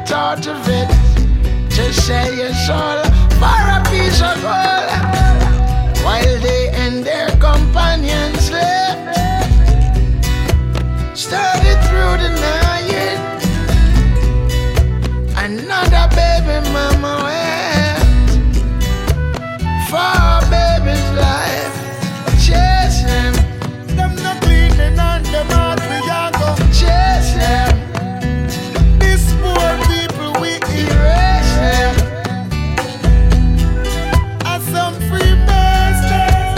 thought of it to sell your soul for a piece of gold, while they and their companions slept. Started through the night, another baby mama wept for a baby's life. Chase them, Them not cleaning on them out, we are go chase them, These poor people we erase them. are some free masters,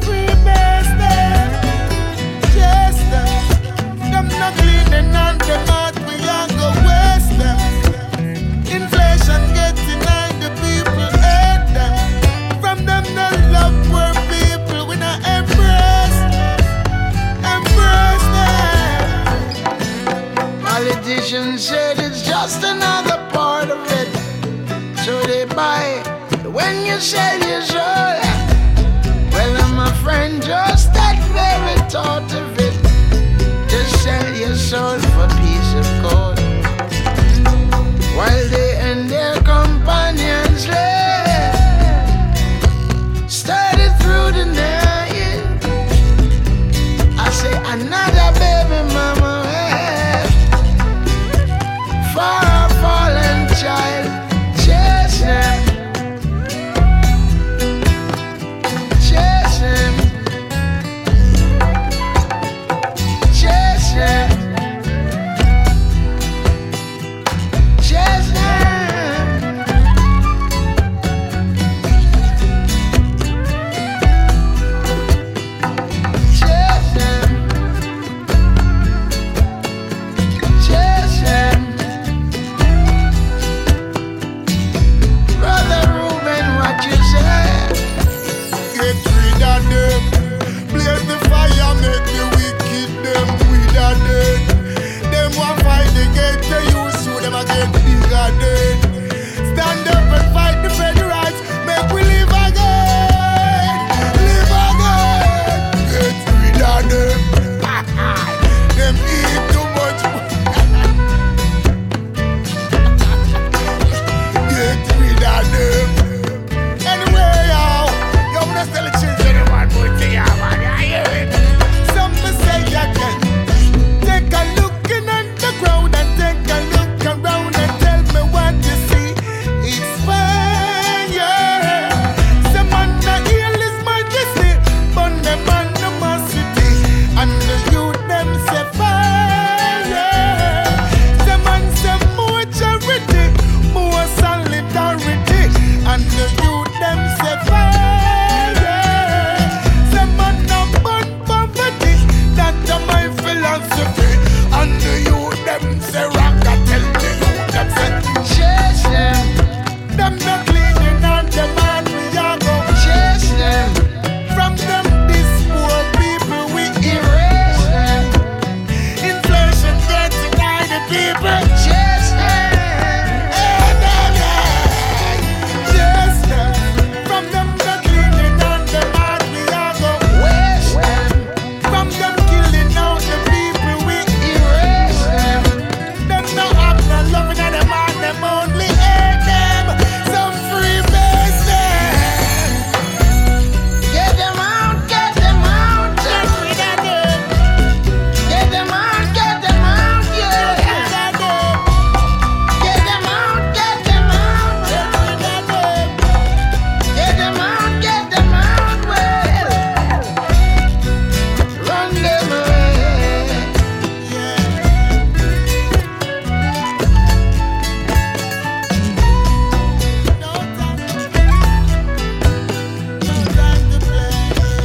Chase them. Them not cleaning on them out, we are go waste them. Inflation getting on the people, hate them. From them no love poor people, we not embrace them. Politicians said it's just another part of it, so they buy it when you sell your soul. Well, I'm a friend, just that very thought of it, to sell your soul for a piece of gold, while they and their companions lay. Started through the night, I say another baby mama wept for a fallen child. Chase them, chase them, chase them, chase them. Chase them, chase them. Brother Ruben, what you say? Get rid of them. Blaze the fire, make the wicked them rid of them. Them want fight against the youth, so them a get bigger then. Stand up and fight the federal rights, make we live again. Live again. Get rid of them. Them eat too much. Get rid of them. Anyway, yo, when I tell the children, one more thing, man, I hear it. Some may say again, take a look in underground and take a look around and tell me what you see. It's fire. Some man not heal His Majesty, but them man no mercy, and the youth them say fire. Some man say more charity, more solidarity, and the youth them say fire. Some man not burn poverty, that's my philosophy, and the youth them say rock. I tell the youth them say Chase them, them not cleaning on them man we are go chase them, from them these poor people we erase them, inflation getting by the people. chase them. Yes, from them not cleaning on them man we are go Waste them, from them killing out the people we erase them. them not have no loving and them man them only hate them. Some free base them. Get them out, get them out. Get rid of them. Get them out, yeah. Get rid of them. Get them out, get them out. Get rid of them. Get them out, well. Run them away. Yeah. No time to play.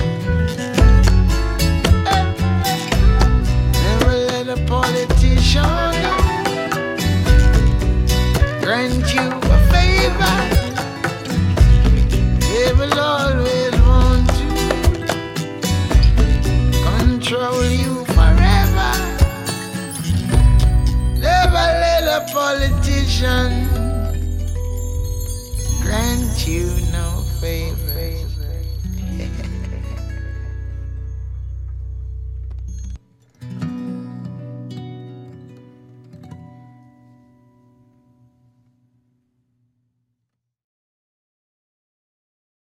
Never let a politician grant you a favor. They will always want to control you forever. Never let a politician grant you no